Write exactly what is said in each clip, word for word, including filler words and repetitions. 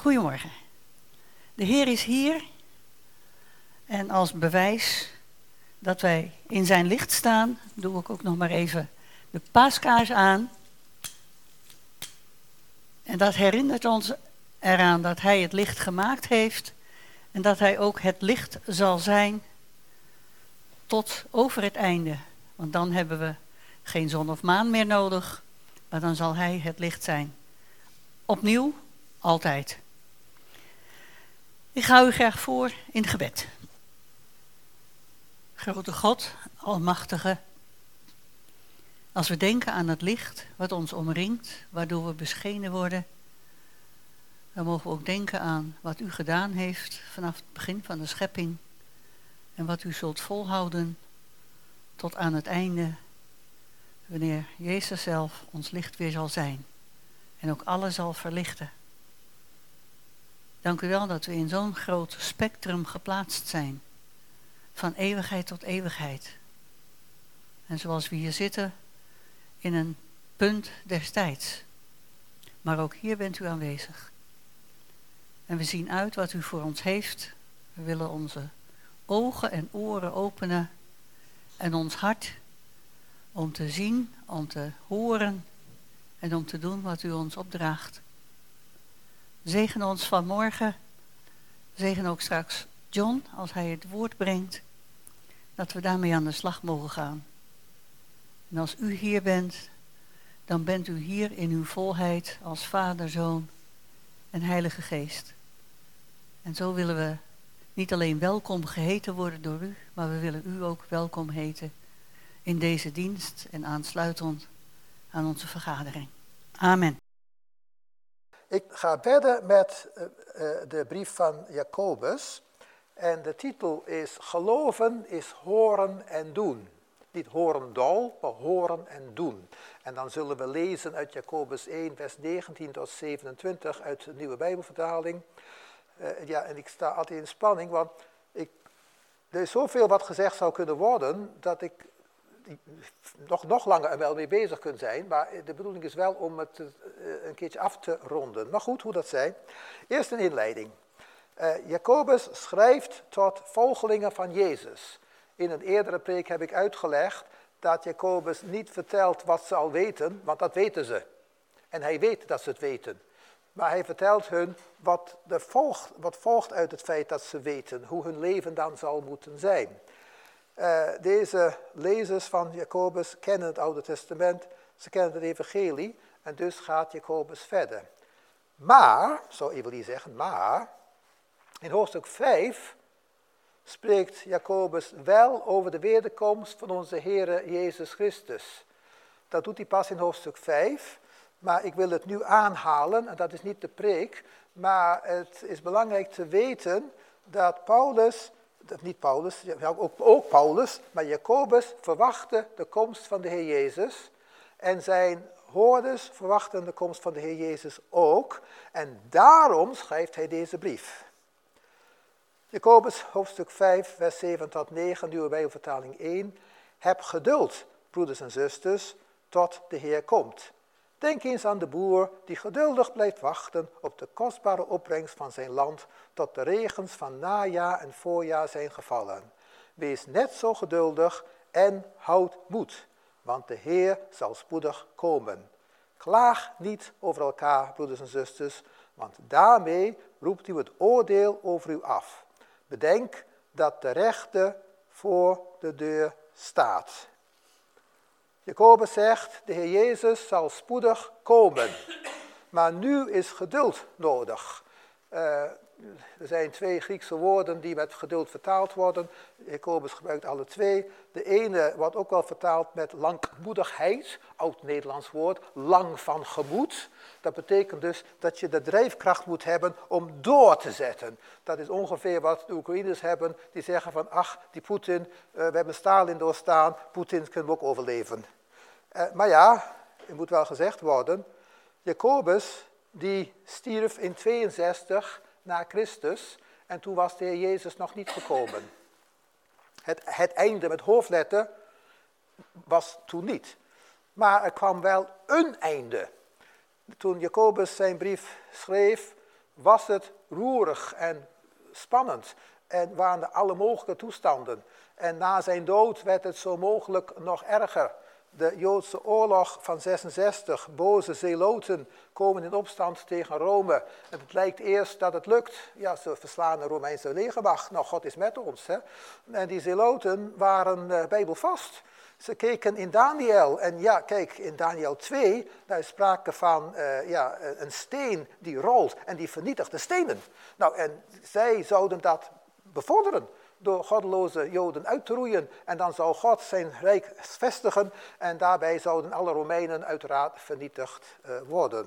Goedemorgen. De Heer is hier en als bewijs dat wij in zijn licht staan, doe ik ook nog maar even de paaskaars aan. En dat herinnert ons eraan dat hij het licht gemaakt heeft en dat hij ook het licht zal zijn tot over het einde. Want dan hebben we geen zon of maan meer nodig, maar dan zal hij het licht zijn. Opnieuw, altijd. Ik ga u graag voor in gebed. Grote God, Almachtige, als we denken aan het licht wat ons omringt, waardoor we beschenen worden, dan mogen we ook denken aan wat u gedaan heeft vanaf het begin van de schepping en wat u zult volhouden tot aan het einde, wanneer Jezus zelf ons licht weer zal zijn en ook alles zal verlichten. Dank u wel dat we in zo'n groot spectrum geplaatst zijn, van eeuwigheid tot eeuwigheid. En zoals we hier zitten, in een punt des tijds. Maar ook hier bent u aanwezig. En we zien uit wat u voor ons heeft. We willen onze ogen en oren openen en ons hart om te zien, om te horen en om te doen wat u ons opdraagt. Zegen ons vanmorgen, zegen ook straks John als hij het woord brengt, dat we daarmee aan de slag mogen gaan. En als u hier bent, dan bent u hier in uw volheid als Vader, Zoon en Heilige Geest. En zo willen we niet alleen welkom geheten worden door u, maar we willen u ook welkom heten in deze dienst en aansluitend aan onze vergadering. Amen. Ik ga verder met uh, uh, de brief van Jacobus. En de titel is Geloven is horen en doen. Niet horen dol, maar horen en doen. En dan zullen we lezen uit Jacobus één, vers negentien tot zevenentwintig uit de Nieuwe Bijbelvertaling. Uh, ja, en ik sta altijd in spanning, want ik, er is zoveel wat gezegd zou kunnen worden, dat ik nog, nog langer er wel mee bezig kan zijn. Maar de bedoeling is wel om het uh, een keertje af te ronden. Maar goed, hoe dat zij. Eerst een inleiding. Uh, Jacobus schrijft tot volgelingen van Jezus. In een eerdere preek heb ik uitgelegd dat Jacobus niet vertelt wat ze al weten, want dat weten ze. En hij weet dat ze het weten. Maar hij vertelt hun wat, er volgt, wat volgt uit het feit dat ze weten, hoe hun leven dan zal moeten zijn. Uh, deze lezers van Jacobus kennen het Oude Testament, ze kennen het Evangelie en dus gaat Jacobus verder. Maar, zou Evelie zeggen, maar, in hoofdstuk vijf spreekt Jacobus wel over de wederkomst van onze Heere Jezus Christus. Dat doet hij pas in hoofdstuk vijf, maar ik wil het nu aanhalen, en dat is niet de preek, maar het is belangrijk te weten dat Paulus, dat niet Paulus, ook, ook Paulus, maar Jacobus verwachtte de komst van de Heer Jezus en zijn hoorders verwachten de komst van de Heer Jezus ook en daarom schrijft hij deze brief. Jacobus hoofdstuk vijf, vers zeven tot negen, Nieuwe Bijbelvertaling één. Heb geduld, broeders en zusters, tot de Heer komt. Denk eens aan de boer die geduldig blijft wachten op de kostbare opbrengst van zijn land, tot de regens van najaar en voorjaar zijn gevallen. Wees net zo geduldig en houd moed, want de Heer zal spoedig komen. Klaag niet over elkaar, broeders en zusters, want daarmee roept u het oordeel over u af. Bedenk dat de rechter voor de deur staat. Jacobus zegt, de Heer Jezus zal spoedig komen. Maar nu is geduld nodig. Uh, er zijn twee Griekse woorden die met geduld vertaald worden. Jacobus gebruikt alle twee. De ene wordt ook wel vertaald met langmoedigheid, oud-Nederlands woord, lang van gemoed. Dat betekent dus dat je de drijfkracht moet hebben om door te zetten. Dat is ongeveer wat de Oekraïners hebben, die zeggen van ach, die Poetin, uh, we hebben Stalin doorstaan, Poetin kunnen we ook overleven. Uh, maar ja, het moet wel gezegd worden, Jacobus die stierf in tweeënzestig na Christus en toen was de Heer Jezus nog niet gekomen. Het, het einde met hoofdletter was toen niet. Maar er kwam wel een einde. Toen Jacobus zijn brief schreef, was het roerig en spannend en waren er alle mogelijke toestanden. En na zijn dood werd het zo mogelijk nog erger. De Joodse oorlog van zesenzestig, boze zeloten komen in opstand tegen Rome. En het lijkt eerst dat het lukt. Ja, ze verslaan de Romeinse legermacht. Nou, God is met ons. Hè? En die zeloten waren uh, bijbelvast. Ze keken in Daniel. En ja, kijk, in Daniel twee, daar is sprake van uh, ja, een steen die rolt en die vernietigt de stenen. Nou, en zij zouden dat bevorderen door goddeloze Joden uit te roeien. En dan zou God zijn rijk vestigen en daarbij zouden alle Romeinen uiteraard vernietigd uh, worden.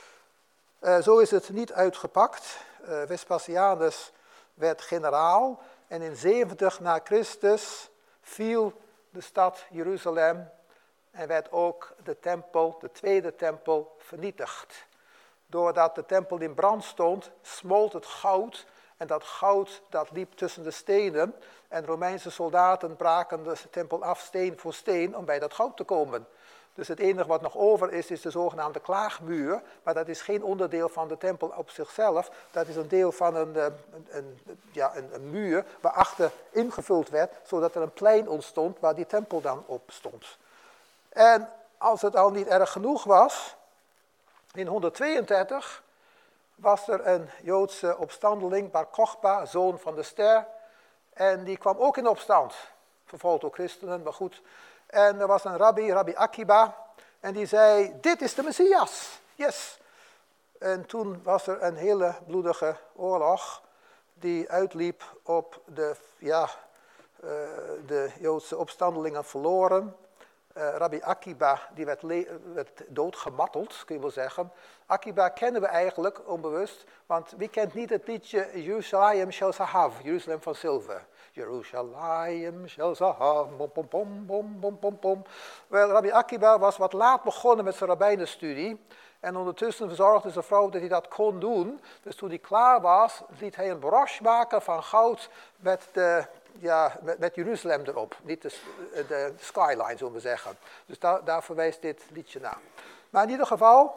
Uh, zo is het niet uitgepakt. Uh, Vespasianus werd generaal en in zeventig na Christus viel de stad Jeruzalem en werd ook de tempel, de tweede tempel, vernietigd. Doordat de tempel in brand stond, smolt het goud. En dat goud dat liep tussen de stenen. En Romeinse soldaten braken de tempel af steen voor steen om bij dat goud te komen. Dus het enige wat nog over is, is de zogenaamde klaagmuur. Maar dat is geen onderdeel van de tempel op zichzelf. Dat is een deel van een, een, een, ja, een, een muur waarachter ingevuld werd. Zodat er een plein ontstond waar die tempel dan op stond. En als het al niet erg genoeg was, in honderdtweeëndertig was er een Joodse opstandeling, Bar Kochba, zoon van de ster. En die kwam ook in opstand, vervolgd door christenen, maar goed. En er was een rabbi, Rabbi Akiba, en die zei, dit is de Messias, yes. En toen was er een hele bloedige oorlog die uitliep op de, ja, uh, de Joodse opstandelingen verloren. Uh, Rabbi Akiba, die werd, le- werd doodgemarteld, kun je wel zeggen. Akiba kennen we eigenlijk onbewust, want wie kent niet het liedje Jerusalem shel zahav, Jeruzalem van zilver. Jerusalem shel zahav, bom bom bom bom bom bom bom. Wel, Rabbi Akiba was wat laat begonnen met zijn rabbijnenstudie. En ondertussen verzorgde zijn vrouw dat hij dat kon doen. Dus toen hij klaar was, liet hij een broche maken van goud met de... Ja, met, met Jeruzalem erop, niet de, de, de skyline, zullen we zeggen. Dus daar, daar verwijst dit liedje naar. Maar in ieder geval,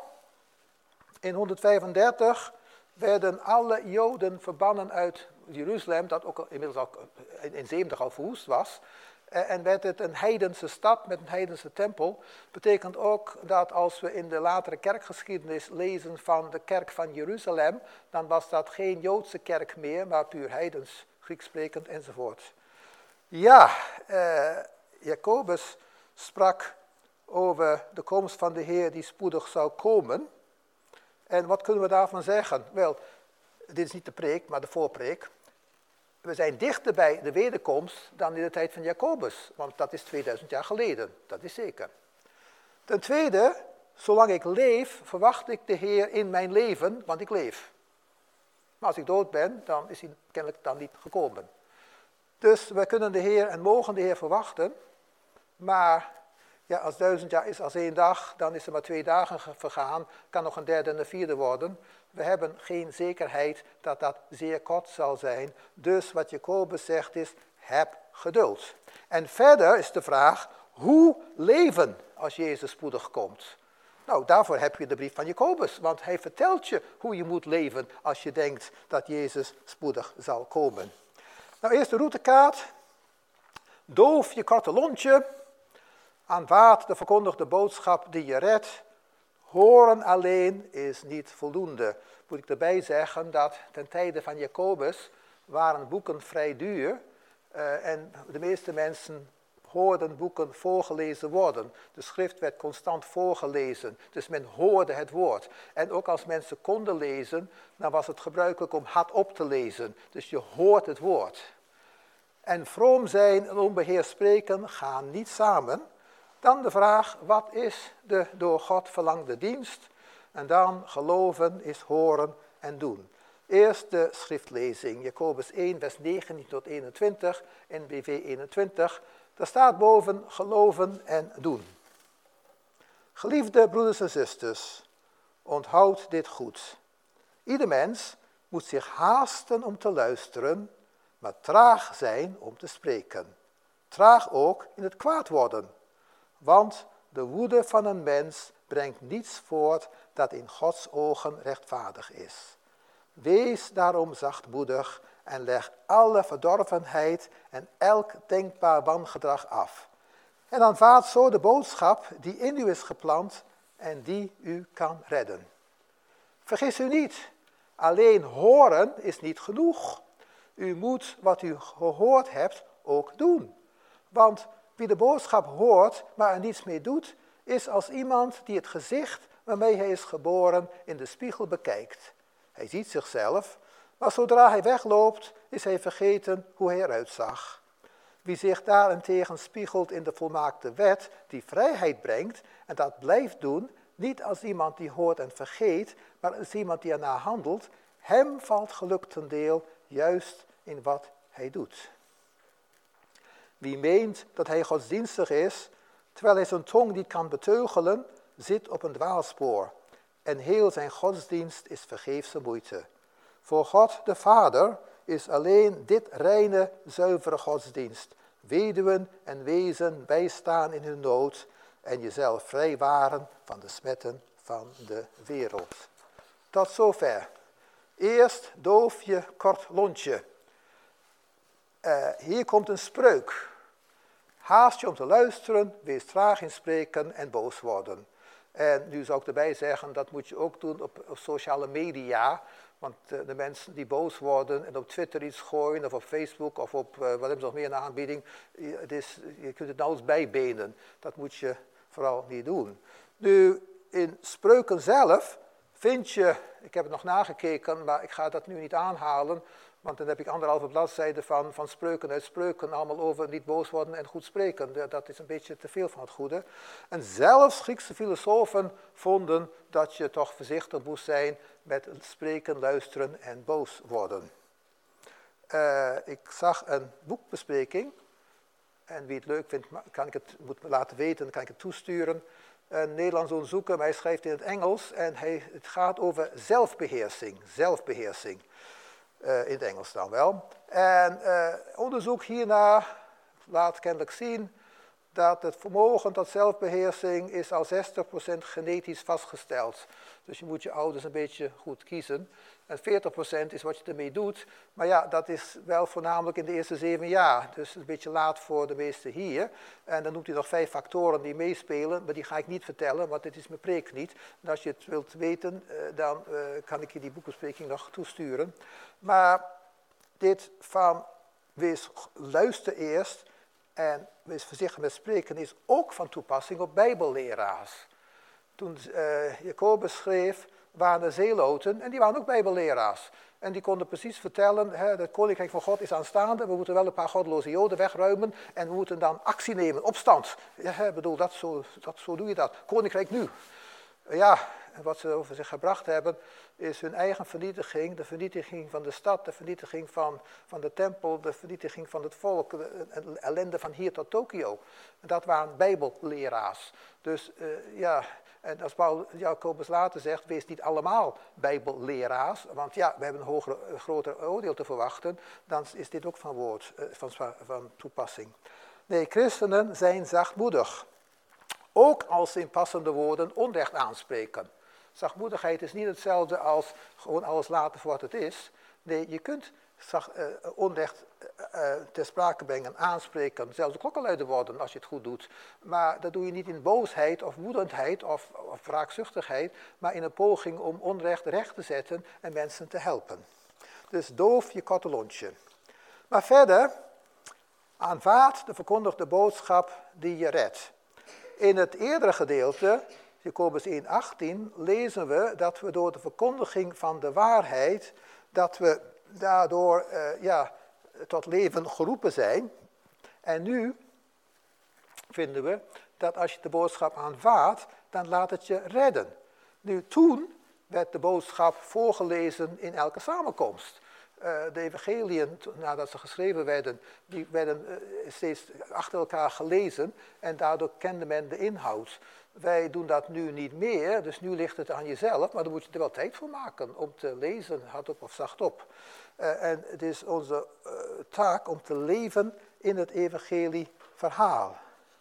in honderdvijfendertig werden alle Joden verbannen uit Jeruzalem, dat ook inmiddels al in zeventig al verwoest was. En werd het een heidense stad met een heidense tempel. Betekent ook dat als we in de latere kerkgeschiedenis lezen van de kerk van Jeruzalem, dan was dat geen Joodse kerk meer, maar puur heidens. Grieks sprekend enzovoort. Ja, eh, Jacobus sprak over de komst van de Heer die spoedig zou komen. En wat kunnen we daarvan zeggen? Wel, dit is niet de preek, maar de voorpreek. We zijn dichter bij de wederkomst dan in de tijd van Jacobus, want dat is tweeduizend jaar geleden, dat is zeker. Ten tweede, zolang ik leef, verwacht ik de Heer in mijn leven, want ik leef. Maar als ik dood ben, dan is hij kennelijk dan niet gekomen. Dus we kunnen de Heer en mogen de Heer verwachten. Maar ja, als duizend jaar is als één dag, dan is er maar twee dagen vergaan. Kan nog een derde en een vierde worden. We hebben geen zekerheid dat dat zeer kort zal zijn. Dus wat Jacobus zegt is, heb geduld. En verder is de vraag, hoe leven als Jezus spoedig komt? Nou, daarvoor heb je de brief van Jacobus, want hij vertelt je hoe je moet leven als je denkt dat Jezus spoedig zal komen. Nou, eerst de routekaart. Doof je korte lontje. Aanvaard de verkondigde boodschap die je redt. Horen alleen is niet voldoende. Moet ik erbij zeggen dat ten tijde van Jacobus waren boeken vrij duur. Uh, en de meeste mensen hoorden boeken voorgelezen worden. De schrift werd constant voorgelezen, dus men hoorde het woord. En ook als mensen konden lezen, dan was het gebruikelijk om hardop te lezen. Dus je hoort het woord. En vroom zijn en onbeheerst spreken gaan niet samen. Dan de vraag, wat is de door God verlangde dienst? En dan geloven is horen en doen. Eerst de schriftlezing, Jacobus één, vers negentien tot eenentwintig, N B V eenentwintig. Daar staat boven geloven en doen. Geliefde broeders en zusters, onthoud dit goed. Ieder mens moet zich haasten om te luisteren, maar traag zijn om te spreken. Traag ook in het kwaad worden, want de woede van een mens brengt niets voort dat in Gods ogen rechtvaardig is. Wees daarom zachtmoedig en leg alle verdorvenheid en elk denkbaar wangedrag af. En aanvaard zo de boodschap die in u is geplant en die u kan redden. Vergis u niet, alleen horen is niet genoeg. U moet wat u gehoord hebt ook doen. Want wie de boodschap hoort, maar er niets mee doet, is als iemand die het gezicht waarmee hij is geboren in de spiegel bekijkt. Hij ziet zichzelf, maar zodra hij wegloopt, is hij vergeten hoe hij eruit zag. Wie zich daarentegen spiegelt in de volmaakte wet, die vrijheid brengt, en dat blijft doen, niet als iemand die hoort en vergeet, maar als iemand die ernaar handelt, hem valt geluk ten deel, juist in wat hij doet. Wie meent dat hij godsdienstig is, terwijl hij zijn tong niet kan beteugelen, zit op een dwaalspoor. En heel zijn godsdienst is vergeefse moeite. Voor God de Vader is alleen dit reine, zuivere godsdienst. Weduwen en wezen bijstaan in hun nood en jezelf vrijwaren van de smetten van de wereld. Tot zover. Eerst doofje, kort lontje. Uh, hier komt een spreuk. Haast je om te luisteren, wees traag in spreken en boos worden. En nu zou ik erbij zeggen, dat moet je ook doen op, op sociale media. Want uh, de mensen die boos worden en op Twitter iets gooien, of op Facebook, of op, uh, wat hebben ze nog meer in de aanbieding. Je, het is, je kunt het nauwelijks bijbenen. Dat moet je vooral niet doen. Nu, in spreuken zelf vind je, ik heb het nog nagekeken, maar ik ga dat nu niet aanhalen. Want dan heb ik anderhalve bladzijde van, van spreuken uit spreuken, allemaal over niet boos worden en goed spreken. Dat is een beetje te veel van het goede. En zelfs Griekse filosofen vonden dat je toch voorzichtig moest zijn met spreken, luisteren en boos worden. Uh, ik zag een boekbespreking. En wie het leuk vindt, kan ik het moet me laten weten, dan kan ik het toesturen. Een Nederlands onderzoeker, maar hij schrijft in het Engels. En hij, het gaat over zelfbeheersing. Zelfbeheersing. Uh, in het Engels dan wel. En uh, onderzoek hierna laat kennelijk zien dat het vermogen tot zelfbeheersing is al zestig procent genetisch vastgesteld. Dus je moet je ouders een beetje goed kiezen. En veertig procent is wat je ermee doet. Maar ja, dat is wel voornamelijk in de eerste zeven jaar. Dus een beetje laat voor de meesten hier. En dan noemt hij nog vijf factoren die meespelen. Maar die ga ik niet vertellen, want dit is mijn preek niet. En als je het wilt weten, dan kan ik je die boekbespreking nog toesturen. Maar dit van wees luister eerst en wees voorzichtig met spreken is ook van toepassing op bijbelleraars. Toen uh, Jacobus schreef, waren er zeeloten en die waren ook bijbelleraars. En die konden precies vertellen, hè, het koninkrijk van God is aanstaande, we moeten wel een paar goddeloze joden wegruimen en we moeten dan actie nemen, opstand. Ja, ik bedoel, dat zo, dat, zo doe je dat. Koninkrijk nu. Ja, wat ze over zich gebracht hebben, is hun eigen vernietiging, de vernietiging van de stad, de vernietiging van, van de tempel, de vernietiging van het volk, de ellende van hier tot Tokio. Dat waren bijbelleraars. Dus uh, ja, en als Paulus Jacobus later zegt, wees niet allemaal bijbelleraars, want ja, we hebben een hoger, groter oordeel te verwachten, dan is dit ook van woord, uh, van, van toepassing. Nee, christenen zijn zachtmoedig. Ook als ze in passende woorden onrecht aanspreken. Zachtmoedigheid is niet hetzelfde als gewoon alles laten voor wat het is. Nee, je kunt zacht, uh, onrecht uh, ter sprake brengen, aanspreken, zelfs de klokkenluider worden als je het goed doet. Maar dat doe je niet in boosheid of woedendheid of, of wraakzuchtigheid, maar in een poging om onrecht recht te zetten en mensen te helpen. Dus doof je korte lontje. Maar verder, aanvaard de verkondigde boodschap die je redt. In het eerdere gedeelte, Jacobus één achttien, lezen we dat we door de verkondiging van de waarheid, dat we daardoor uh, ja, tot leven geroepen zijn. En nu vinden we dat als je de boodschap aanvaardt, dan laat het je redden. Nu, toen werd de boodschap voorgelezen in elke samenkomst. Uh, de evangeliën, nadat ze geschreven werden, die werden uh, steeds achter elkaar gelezen en daardoor kende men de inhoud. Wij doen dat nu niet meer, dus nu ligt het aan jezelf, maar dan moet je er wel tijd voor maken om te lezen, hardop of zachtop. Uh, en het is onze uh, taak om te leven in het evangelieverhaal.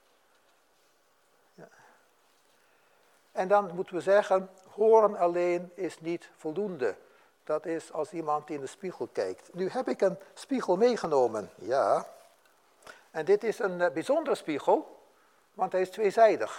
Ja. En dan moeten we zeggen, horen alleen is niet voldoende. Dat is als iemand in de spiegel kijkt. Nu heb ik een spiegel meegenomen, ja. En dit is een uh, bijzondere spiegel, want hij is tweezijdig.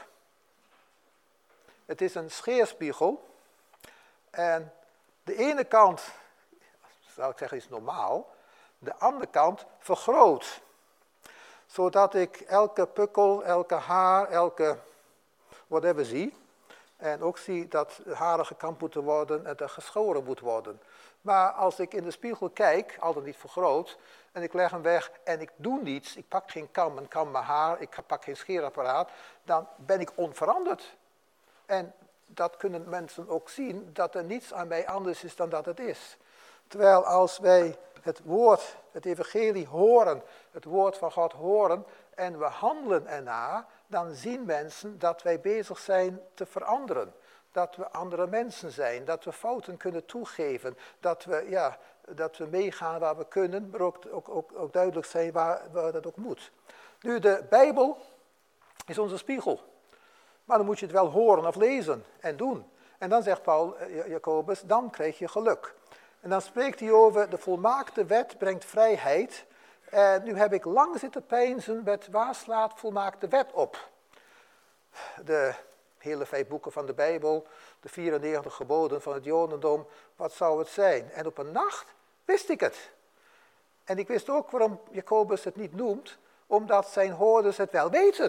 Het is een scheerspiegel. En de ene kant, zou ik zeggen, is normaal. De andere kant vergroot. Zodat ik elke pukkel, elke haar, elke whatever zie. En ook zie dat haren gekamd moeten worden en er geschoren moet worden. Maar als ik in de spiegel kijk, altijd niet vergroot, en ik leg hem weg en ik doe niets, ik pak geen kam en kam mijn haar, ik pak geen scheerapparaat, dan ben ik onveranderd. En dat kunnen mensen ook zien, dat er niets aan mij anders is dan dat het is. Terwijl als wij het woord, het evangelie horen, het woord van God horen en we handelen ernaar, dan zien mensen dat wij bezig zijn te veranderen. Dat we andere mensen zijn, dat we fouten kunnen toegeven, dat we, ja, dat we meegaan waar we kunnen, maar ook, ook, ook, ook duidelijk zijn waar, waar dat ook moet. Nu, de Bijbel is onze spiegel. Maar dan moet je het wel horen of lezen en doen. En dan zegt Paul, Jacobus, dan krijg je geluk. En dan spreekt hij over de volmaakte wet brengt vrijheid. En nu heb ik lang zitten peinzen met waar slaat volmaakte wet op. De hele vijf boeken van de Bijbel, de vierennegentig geboden van het Jodendom, wat zou het zijn? En op een nacht wist ik het. En ik wist ook waarom Jacobus het niet noemt, omdat zijn hoorders het wel weten.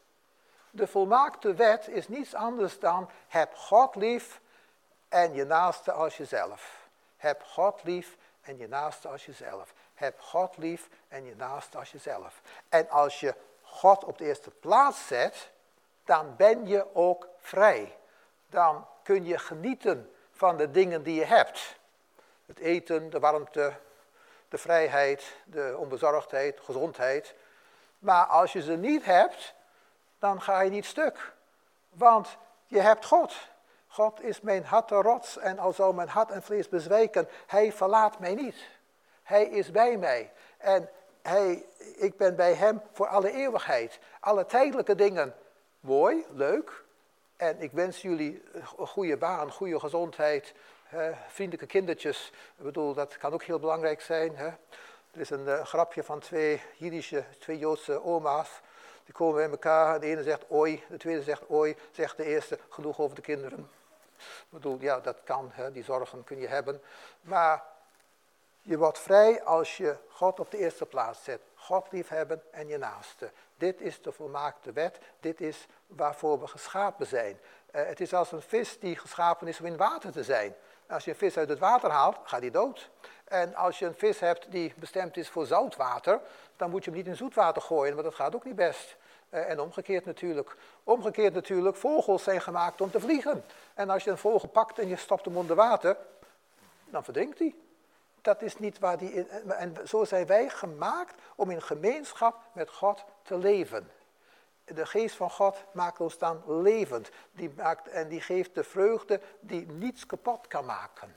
De volmaakte wet is niets anders dan heb God lief en je naaste als jezelf. Heb God lief en je naaste als jezelf. Heb God lief en je naaste als jezelf. En als je God op de eerste plaats zet, dan ben je ook vrij. Dan kun je genieten van de dingen die je hebt. Het eten, de warmte, de vrijheid, de onbezorgdheid, gezondheid. Maar als je ze niet hebt, dan ga je niet stuk. Want je hebt God. God is mijn hartenrots en al zou mijn hart en vlees bezwijken, hij verlaat mij niet. Hij is bij mij en hij, ik ben bij hem voor alle eeuwigheid. Alle tijdelijke dingen, mooi, leuk. En ik wens jullie een goede baan, goede gezondheid, eh, vriendelijke kindertjes. Ik bedoel, dat kan ook heel belangrijk zijn. Hè. Er is een uh, grapje van twee Jiddische, twee Joodse oma's. Die komen bij elkaar, de ene zegt oi, de tweede zegt oi, zegt de eerste genoeg over de kinderen. Ik bedoel, ja, dat kan, hè, die zorgen kun je hebben. Maar je wordt vrij als je God op de eerste plaats zet. God liefhebben en je naaste. Dit is de volmaakte wet, dit is waarvoor we geschapen zijn. Uh, het is als een vis die geschapen is om in water te zijn. Als je een vis uit het water haalt, gaat die dood. En als je een vis hebt die bestemd is voor zoutwater, dan moet je hem niet in zoetwater gooien, want dat gaat ook niet best. Uh, en omgekeerd natuurlijk. Omgekeerd natuurlijk, vogels zijn gemaakt om te vliegen. En als je een vogel pakt en je stopt hem onder water, dan verdrinkt hij. Dat is niet waar die in, en zo zijn wij gemaakt om in gemeenschap met God te leven. De geest van God maakt ons dan levend. Die maakt, en die geeft de vreugde die niets kapot kan maken.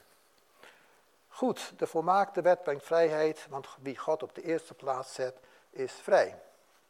Goed, de volmaakte wet brengt vrijheid, want wie God op de eerste plaats zet, is vrij.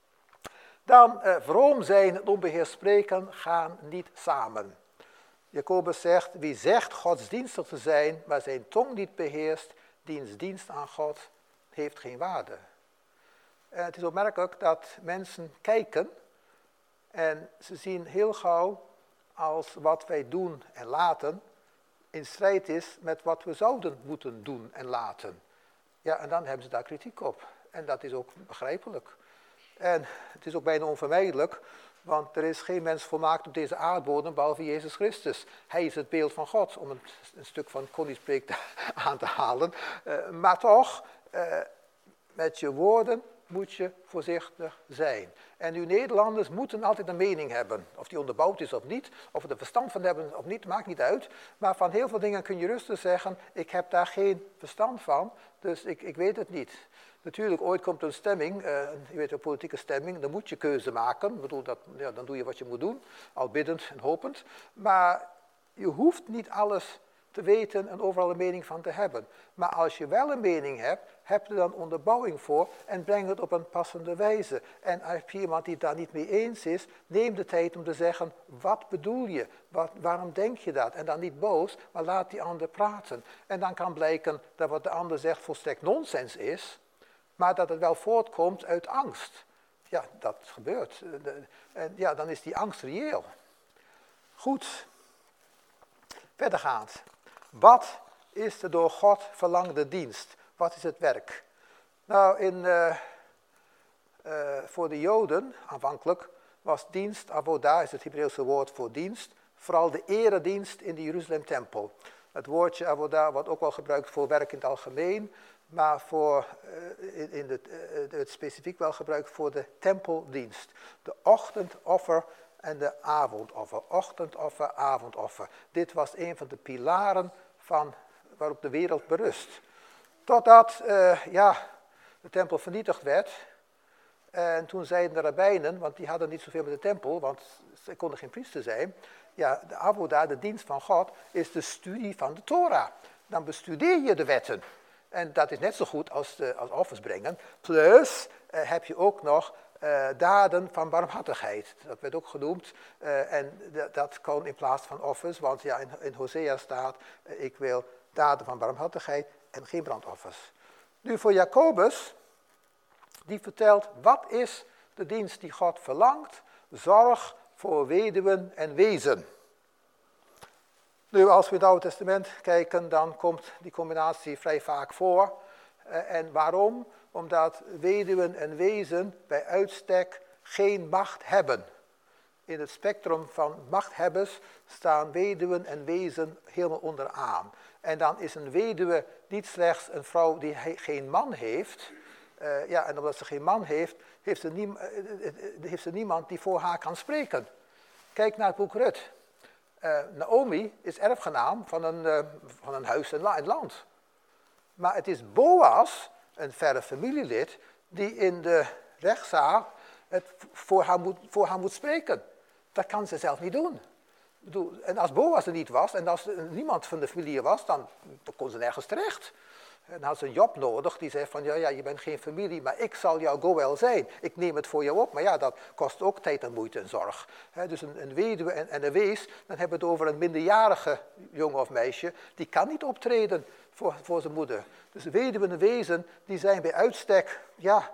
Dan, eh, vroom zijn en onbeheerst spreken gaan niet samen. Jacobus zegt, wie zegt godsdienstig te zijn, maar zijn tong niet beheerst, diens dienst aan God heeft geen waarde. En het is opmerkelijk dat mensen kijken en ze zien heel gauw als wat wij doen en laten in strijd is met wat we zouden moeten doen en laten. Ja, en dan hebben ze daar kritiek op. En dat is ook begrijpelijk. En het is ook bijna onvermijdelijk, want er is geen mens volmaakt op deze aardbodem behalve Jezus Christus. Hij is het beeld van God, om een, een stuk van Connie's preek aan te halen. Uh, maar toch, uh, met je woorden moet je voorzichtig zijn. En uw Nederlanders moeten altijd een mening hebben. Of die onderbouwd is of niet, of we er verstand van hebben of niet, maakt niet uit. Maar van heel veel dingen kun je rustig zeggen, ik heb daar geen verstand van, dus ik, ik weet het niet. Natuurlijk, ooit komt er een stemming, uh, je weet een politieke stemming, dan moet je keuze maken. Ik bedoel, dat, ja, dan doe je wat je moet doen, al biddend en hopend. Maar je hoeft niet alles te weten en overal een mening van te hebben. Maar als je wel een mening hebt, heb je dan onderbouwing voor en breng het op een passende wijze. En als je iemand die het daar niet mee eens is, neem de tijd om te zeggen, wat bedoel je? Wat, waarom denk je dat? En dan niet boos, maar laat die ander praten. En dan kan blijken dat wat de ander zegt volstrekt nonsens is, maar dat het wel voortkomt uit angst. Ja, dat gebeurt. En ja, dan is die angst reëel. Goed. Verdergaand. Wat is de door God verlangde dienst? Wat is het werk? Nou, in, uh, uh, voor de Joden, aanvankelijk, was dienst, avodah is het Hebreeuwse woord voor dienst, vooral de eredienst in de Jeruzalem-tempel. Het woordje avodah wordt ook wel gebruikt voor werk in het algemeen, maar voor, uh, in, in de, uh, het specifiek wel gebruikt voor de tempeldienst. De ochtendoffer en de avondoffer. Ochtendoffer, avondoffer. Dit was een van de pilaren van, waarop de wereld berust. Totdat uh, ja, de tempel vernietigd werd. En toen zeiden de rabbijnen, want die hadden niet zoveel met de tempel, want ze konden geen priester zijn. Ja, de avodah, de dienst van God, is de studie van de Torah. Dan bestudeer je de wetten. En dat is net zo goed als, de, als offers brengen. Plus uh, heb je ook nog uh, daden van barmhartigheid. Dat werd ook genoemd. Uh, en d- dat kon in plaats van offers. Want ja, in, in Hosea staat, uh, ik wil daden van barmhartigheid en geen brandoffers. Nu voor Jacobus, die vertelt, wat is de dienst die God verlangt? Zorg voor weduwen en wezen. Nu, als we in het Oude Testament kijken, dan komt die combinatie vrij vaak voor. Uh, en waarom? Omdat weduwen en wezen bij uitstek geen macht hebben. In het spectrum van machthebbers staan weduwen en wezen helemaal onderaan. En dan is een weduwe niet slechts een vrouw die he- geen man heeft. Uh, ja, en omdat ze geen man heeft, heeft ze, nie- uh, heeft ze niemand die voor haar kan spreken. Kijk naar het boek Rut. Uh, Naomi is erfgenaam van een, uh, van een huis en la- land. Maar het is Boas, een verre familielid, die in de rechtszaal het voor haar moet, voor haar moet spreken. Dat kan ze zelf niet doen. Ik bedoel, en als Boas er niet was en als er niemand van de familie was, dan, dan kon ze nergens terecht. En dan had ze een Job nodig die zei van, ja, ja, je bent geen familie, maar ik zal jouw Goel zijn. Ik neem het voor jou op, maar ja, dat kost ook tijd en moeite en zorg. He, dus een, een weduwe en, en een wees, dan hebben we het over een minderjarige jongen of meisje, die kan niet optreden voor, voor zijn moeder. Dus weduwen en wezen, die zijn bij uitstek, ja,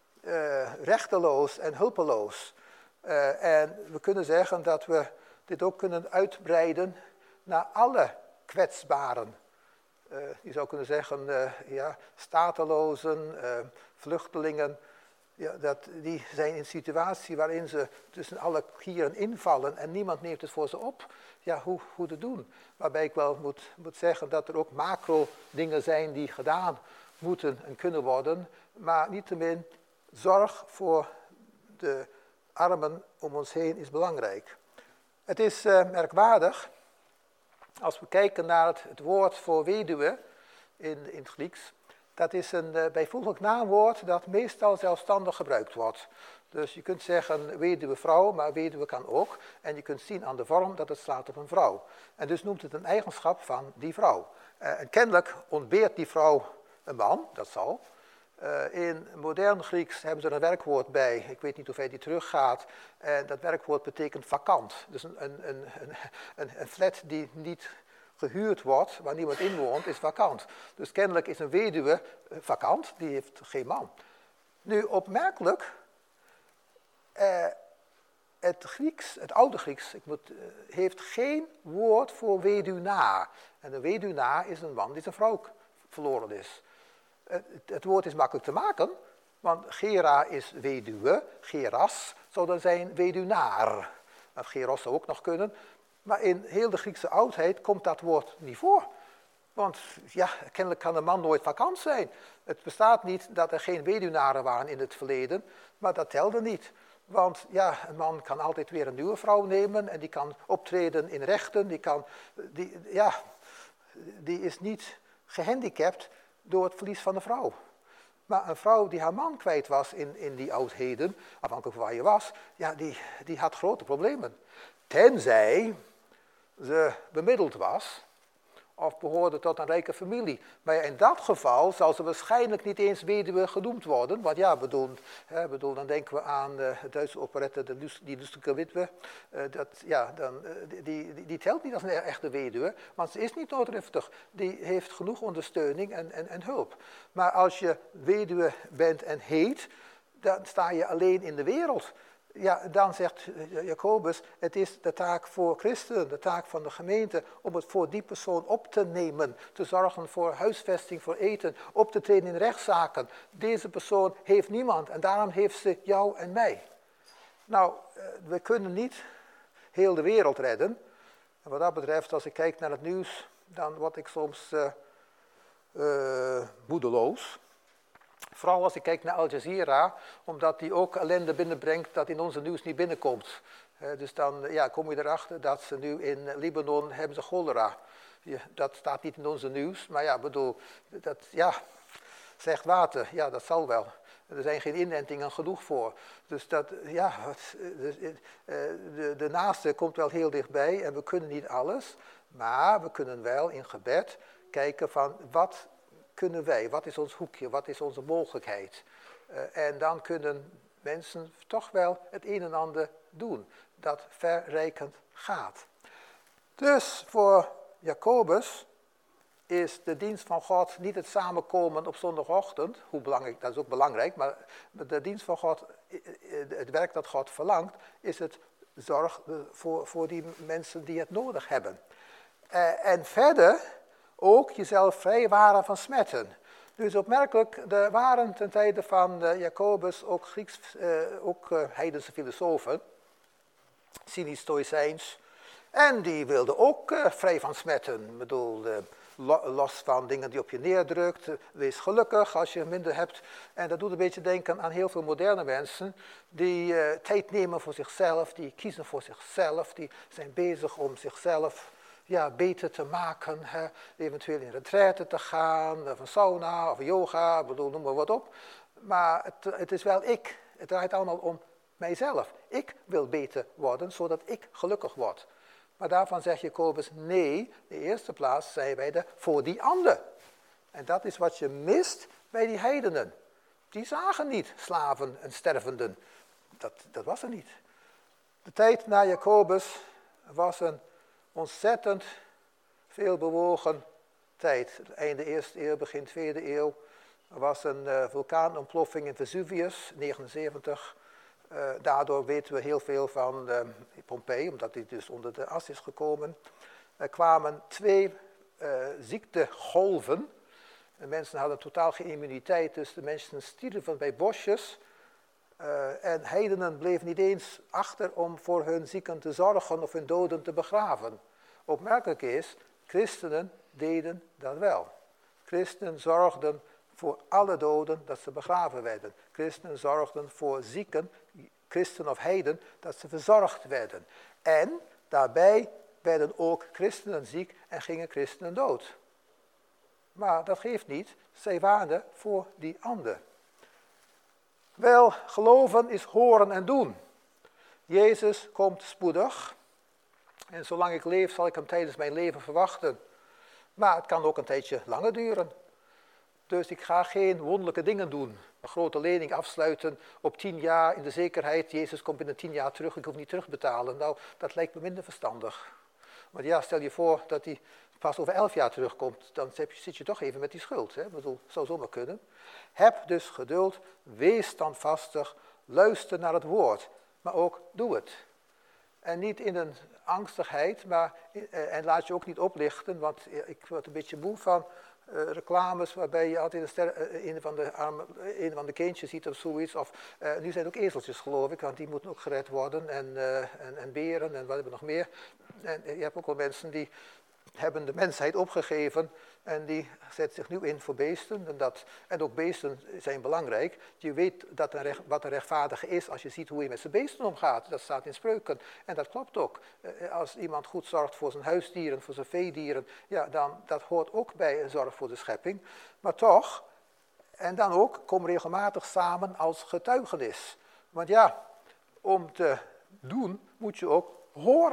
uh, rechteloos en hulpeloos. Uh, en we kunnen zeggen dat we dit ook kunnen uitbreiden naar alle kwetsbaren. Uh, je zou kunnen zeggen, uh, ja, statelozen, uh, vluchtelingen, ja, dat, die zijn in een situatie waarin ze tussen alle gieren invallen en niemand neemt het voor ze op. Ja, hoe, hoe te doen? Waarbij ik wel moet, moet zeggen dat er ook macro dingen zijn die gedaan moeten en kunnen worden, maar niettemin, zorg voor de armen om ons heen is belangrijk. Het is uh, merkwaardig. Als we kijken naar het, het woord voor weduwe in, in het Grieks, dat is een uh, bijvoeglijk naamwoord dat meestal zelfstandig gebruikt wordt. Dus je kunt zeggen weduwe vrouw, maar weduwe kan ook. En je kunt zien aan de vorm dat het slaat op een vrouw. En dus noemt het een eigenschap van die vrouw. Uh, en kennelijk ontbeert die vrouw een man, dat zal. Uh, in modern Grieks hebben ze er een werkwoord bij, ik weet niet hoe ver die teruggaat. En dat werkwoord betekent vakant. Dus een, een, een, een, een flat die niet gehuurd wordt, waar niemand in woont, is vakant. Dus kennelijk is een weduwe vakant, die heeft geen man. Nu, opmerkelijk, uh, het Grieks, het oude Grieks, ik moet, uh, heeft geen woord voor weduwnaar. En een weduwnaar is een man die zijn vrouw verloren is. Het, het woord is makkelijk te maken, want Gera is weduwe, Geras zou dan zijn weduwnaar. Dat Geros zou ook nog kunnen, maar in heel de Griekse oudheid komt dat woord niet voor. Want ja, kennelijk kan een man nooit vakant zijn. Het bestaat niet dat er geen weduwnaren waren in het verleden, maar dat telde niet. Want ja, een man kan altijd weer een nieuwe vrouw nemen en die kan optreden in rechten, die, kan, die, ja, die is niet gehandicapt door het verlies van een vrouw. Maar een vrouw die haar man kwijt was in, in die oudheden, afhankelijk van waar je was, ja, die, die had grote problemen. Tenzij ze bemiddeld was, of behoorde tot een rijke familie. Maar in dat geval zal ze waarschijnlijk niet eens weduwe genoemd worden. Want ja, bedoel, hè, bedoel, dan denken we aan uh, de Duitse operette, de Lus, die lustige witwe. Uh, dat, ja, dan, uh, die, die, die telt niet als een echte weduwe, want ze is niet nooddriftig. Die heeft genoeg ondersteuning en, en, en hulp. Maar als je weduwe bent en heet, dan sta je alleen in de wereld. Ja, dan zegt Jacobus, het is de taak voor christenen, de taak van de gemeente, om het voor die persoon op te nemen, te zorgen voor huisvesting, voor eten, op te treden in rechtszaken. Deze persoon heeft niemand en daarom heeft ze jou en mij. Nou, we kunnen niet heel de wereld redden. En wat dat betreft, als ik kijk naar het nieuws, dan word ik soms uh, uh, moedeloos. Vooral als ik kijk naar Al Jazeera, omdat die ook ellende binnenbrengt dat in onze nieuws niet binnenkomt. Uh, dus dan ja, kom je erachter dat ze nu in Libanon hebben ze cholera. Ja, dat staat niet in onze nieuws, maar ja, bedoel, dat, ja, slecht water, ja, dat zal wel. Er zijn geen inentingen genoeg voor. Dus dat, ja, de, de, de naaste komt wel heel dichtbij en we kunnen niet alles. Maar we kunnen wel in gebed kijken van wat kunnen wij, wat is ons hoekje, wat is onze mogelijkheid. Uh, en dan kunnen mensen toch wel het een en ander doen dat verrijkend gaat. Dus voor Jacobus is de dienst van God niet het samenkomen op zondagochtend, hoe belangrijk, dat is ook belangrijk, maar de dienst van God, het werk dat God verlangt, is het zorg voor, voor die mensen die het nodig hebben. Uh, en verder ook jezelf vrijwaren van smetten. Dus opmerkelijk, er waren ten tijde van uh, Jacobus ook, Grieks, uh, ook uh, heidense filosofen, cynisch stoïcijns, en die wilden ook uh, vrij van smetten. Ik bedoel, uh, los van dingen die op je neerdrukt, uh, wees gelukkig als je minder hebt. En dat doet een beetje denken aan heel veel moderne mensen, die uh, tijd nemen voor zichzelf, die kiezen voor zichzelf, die zijn bezig om zichzelf ja, beter te maken, hè, eventueel in retraite te gaan, of een sauna, of yoga, bedoel, noem maar wat op. Maar het, het is wel ik, het draait allemaal om mijzelf. Ik wil beter worden, zodat ik gelukkig word. Maar daarvan zegt Jacobus, nee, de eerste plaats zijn wij er voor die ander. En dat is wat je mist bij die heidenen. Die zagen niet slaven en stervenden. Dat, dat was er niet. De tijd na Jacobus was een ontzettend veel bewogen tijd. Einde eerste eeuw, begin tweede eeuw. Er was een uh, vulkaanontploffing in Vesuvius, negenenzeventig. Uh, daardoor weten we heel veel van uh, Pompeii, omdat die dus onder de as is gekomen. Er kwamen twee uh, ziektegolven. De mensen hadden totaal geen immuniteit, dus de mensen stierven bij bosjes. Uh, en heidenen bleven niet eens achter om voor hun zieken te zorgen of hun doden te begraven. Opmerkelijk is, christenen deden dat wel. Christenen zorgden voor alle doden dat ze begraven werden. Christenen zorgden voor zieken, christen of heiden, dat ze verzorgd werden. En daarbij werden ook christenen ziek en gingen christenen dood. Maar dat geeft niet, zij waren voor die ander. Wel, geloven is horen en doen. Jezus komt spoedig. En zolang ik leef, zal ik hem tijdens mijn leven verwachten. Maar het kan ook een tijdje langer duren. Dus ik ga geen wonderlijke dingen doen. Een grote lening afsluiten op tien jaar in de zekerheid, Jezus komt binnen tien jaar terug, ik hoef niet terug te betalen. Nou, dat lijkt me minder verstandig. Want ja, stel je voor dat hij pas over elf jaar terugkomt, dan zit je toch even met die schuld. Hè? Ik bedoel, zou zomaar kunnen. Heb dus geduld, wees standvastig, luister naar het woord, maar ook doe het. En niet in een angstigheid, maar, en laat je ook niet oplichten, want ik word een beetje moe van uh, reclames waarbij je altijd een, ster, uh, een, van de arme, een van de kindjes ziet of zoiets. Of, uh, nu zijn het ook ezeltjes geloof ik, want die moeten ook gered worden en, uh, en, en beren en wat hebben we nog meer. En uh, je hebt ook wel mensen die hebben de mensheid opgegeven en die zetten zich nu in voor beesten. En, dat, en ook beesten zijn belangrijk. Je weet dat een recht, wat een rechtvaardige is als je ziet hoe je met zijn beesten omgaat. Dat staat in Spreuken. En dat klopt ook. Als iemand goed zorgt voor zijn huisdieren, voor zijn veedieren, ja, dan dat hoort ook bij een zorg voor de schepping. Maar toch, en dan ook, kom regelmatig samen als getuigenis. Want ja, om te doen moet je ook horen.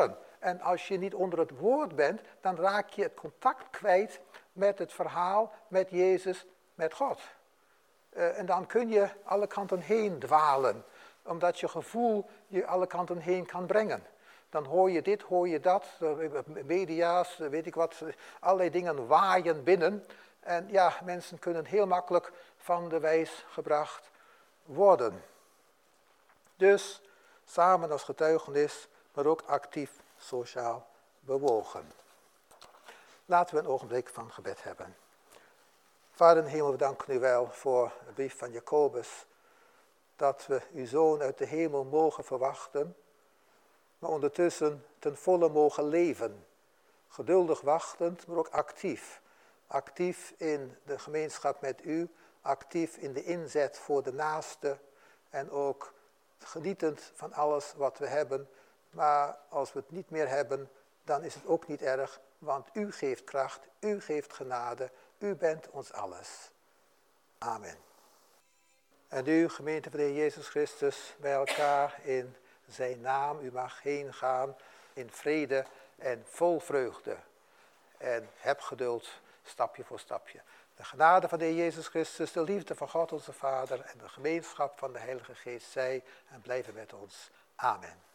En als je niet onder het woord bent, dan raak je het contact kwijt met het verhaal, met Jezus, met God. Uh, en dan kun je alle kanten heen dwalen, omdat je gevoel je alle kanten heen kan brengen. Dan hoor je dit, hoor je dat, media's, weet ik wat, allerlei dingen waaien binnen. En ja, mensen kunnen heel makkelijk van de wijs gebracht worden. Dus samen als getuigenis, maar ook actief sociaal bewogen. Laten we een ogenblik van gebed hebben. Vader in de hemel, we danken u wel voor de brief van Jacobus, dat we uw zoon uit de hemel mogen verwachten, maar ondertussen ten volle mogen leven. Geduldig wachtend, maar ook actief. Actief in de gemeenschap met u, actief in de inzet voor de naaste en ook genietend van alles wat we hebben. Maar als we het niet meer hebben, dan is het ook niet erg, want u geeft kracht, u geeft genade, u bent ons alles. Amen. En u, gemeente van de Heer Jezus Christus, bij elkaar in zijn naam, u mag heen gaan in vrede en vol vreugde. En heb geduld, stapje voor stapje. De genade van de Heer Jezus Christus, de liefde van God onze Vader en de gemeenschap van de Heilige Geest zij en blijven met ons. Amen.